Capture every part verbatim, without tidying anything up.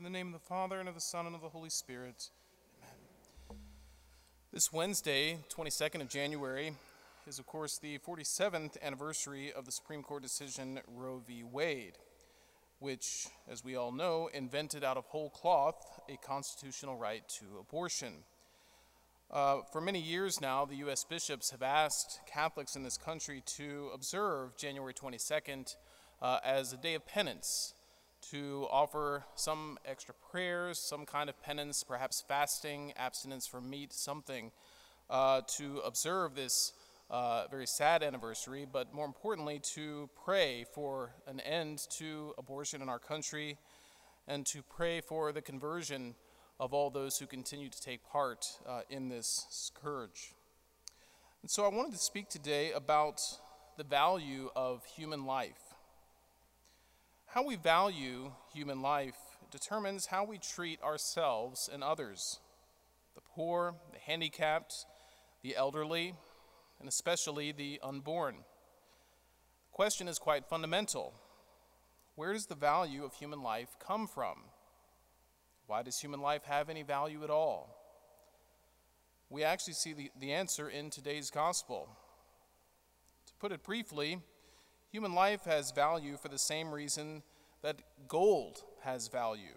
In the name of the Father, and of the Son, and of the Holy Spirit. Amen. This Wednesday, twenty-second of January, is of course the forty-seventh anniversary of the Supreme Court decision Roe v. Wade, which, as we all know, invented out of whole cloth a constitutional right to abortion. Uh, for many years now, the U S bishops have asked Catholics in this country to observe January twenty-second uh, as a day of penance, to offer some extra prayers, some kind of penance, perhaps fasting, abstinence from meat, something, uh, to observe this uh, very sad anniversary, but more importantly, to pray for an end to abortion in our country and to pray for the conversion of all those who continue to take part uh, in this scourge. And so I wanted to speak today about the value of human life. How we value human life determines how we treat ourselves and others, the poor, the handicapped, the elderly, and especially the unborn. The question is quite fundamental. Where does the value of human life come from? Why does human life have any value at all? We actually see the, the answer in today's gospel. To put it briefly, human life has value for the same reason that gold has value.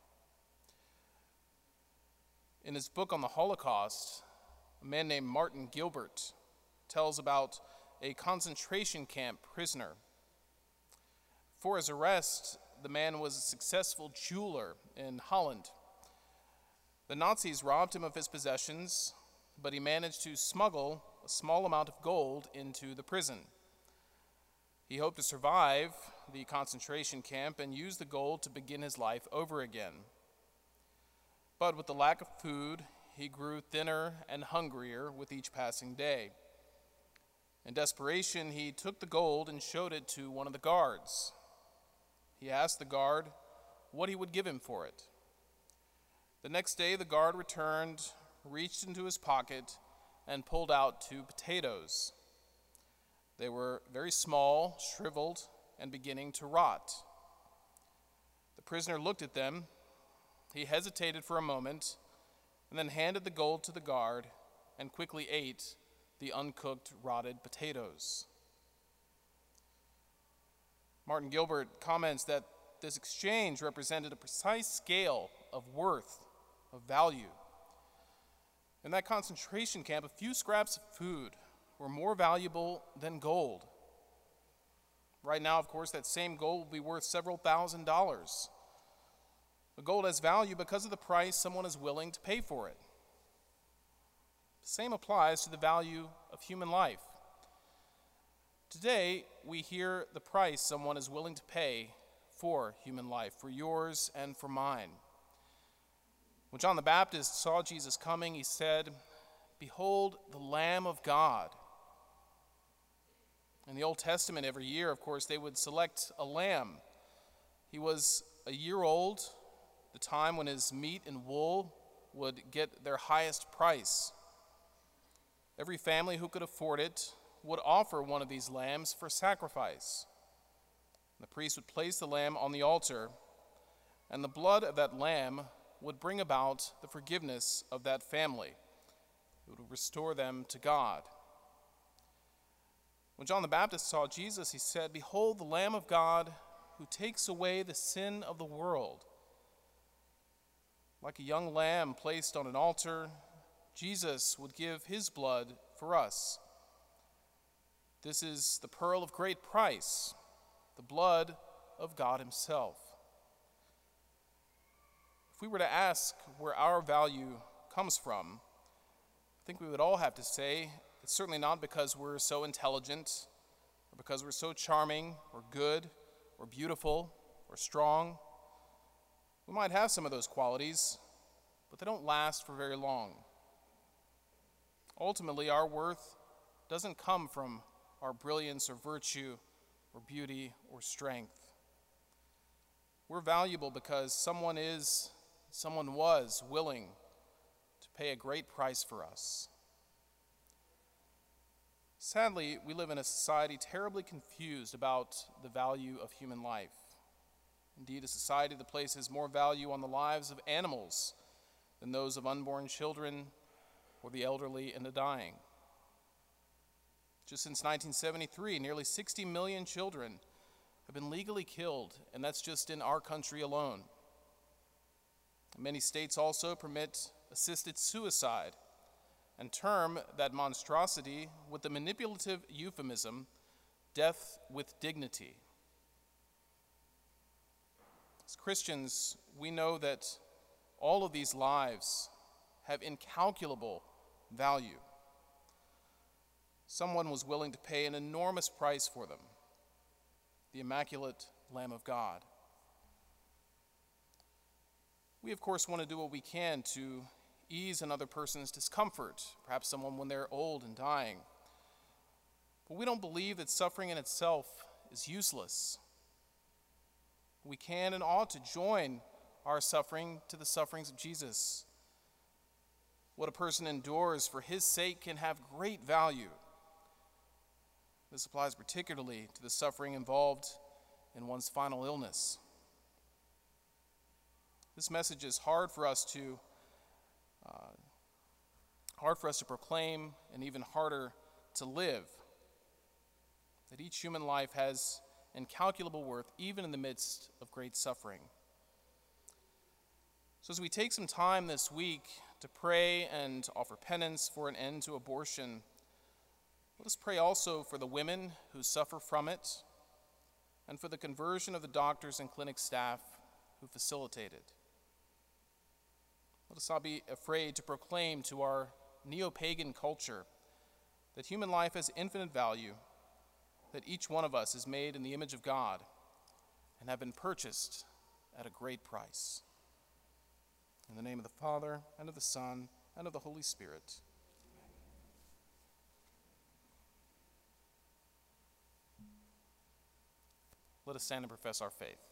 In his book on the Holocaust, a man named Martin Gilbert tells about a concentration camp prisoner. For his arrest, the man was a successful jeweler in Holland. The Nazis robbed him of his possessions, but he managed to smuggle a small amount of gold into the prison. He hoped to survive the concentration camp and use the gold to begin his life over again. But with the lack of food, he grew thinner and hungrier with each passing day. In desperation, he took the gold and showed it to one of the guards. He asked the guard what he would give him for it. The next day, the guard returned, reached into his pocket, and pulled out two potatoes. They were very small, shriveled, and beginning to rot. The prisoner looked at them. He hesitated for a moment, and then handed the gold to the guard and quickly ate the uncooked, rotted potatoes. Martin Gilbert comments that this exchange represented a precise scale of worth, of value. In that concentration camp, a few scraps of food were more valuable than gold. Right now, of course, that same gold will be worth several thousand dollars. The gold has value because of the price someone is willing to pay for it. The same applies to the value of human life. Today, we hear the price someone is willing to pay for human life, for yours and for mine. When John the Baptist saw Jesus coming, he said, "Behold the Lamb of God." In the Old Testament, every year, of course, they would select a lamb. He was a year old, the time when his meat and wool would get their highest price. Every family who could afford it would offer one of these lambs for sacrifice. The priest would place the lamb on the altar, and the blood of that lamb would bring about the forgiveness of that family. It would restore them to God. When John the Baptist saw Jesus, he said, "Behold the Lamb of God who takes away the sin of the world." Like a young lamb placed on an altar, Jesus would give his blood for us. This is the pearl of great price, the blood of God himself. If we were to ask where our value comes from, I think we would all have to say it's certainly not because we're so intelligent, or because we're so charming, or good, or beautiful, or strong. We might have some of those qualities, but they don't last for very long. Ultimately, our worth doesn't come from our brilliance or virtue or beauty or strength. We're valuable because someone is, someone was willing to pay a great price for us. Sadly, we live in a society terribly confused about the value of human life. Indeed, a society that places more value on the lives of animals than those of unborn children or the elderly and the dying. Just since nineteen seventy-three, nearly sixty million children have been legally killed, and that's just in our country alone. Many states also permit assisted suicide and term that monstrosity with the manipulative euphemism, death with dignity. As Christians, we know that all of these lives have incalculable value. Someone was willing to pay an enormous price for them, the Immaculate Lamb of God. We, of course, want to do what we can to ease another person's discomfort, perhaps someone when they're old and dying. But we don't believe that suffering in itself is useless. We can and ought to join our suffering to the sufferings of Jesus. What a person endures for his sake can have great value. This applies particularly to the suffering involved in one's final illness. This message is hard for us to uh, hard for us to proclaim, and even harder to live. That each human life has incalculable worth, even in the midst of great suffering. So as we take some time this week to pray and offer penance for an end to abortion, let us pray also for the women who suffer from it and for the conversion of the doctors and clinic staff who facilitate it. Let us not be afraid to proclaim to our neo-pagan culture that human life has infinite value, that each one of us is made in the image of God and have been purchased at a great price. In the name of the Father, and of the Son, and of the Holy Spirit. Let us stand and profess our faith.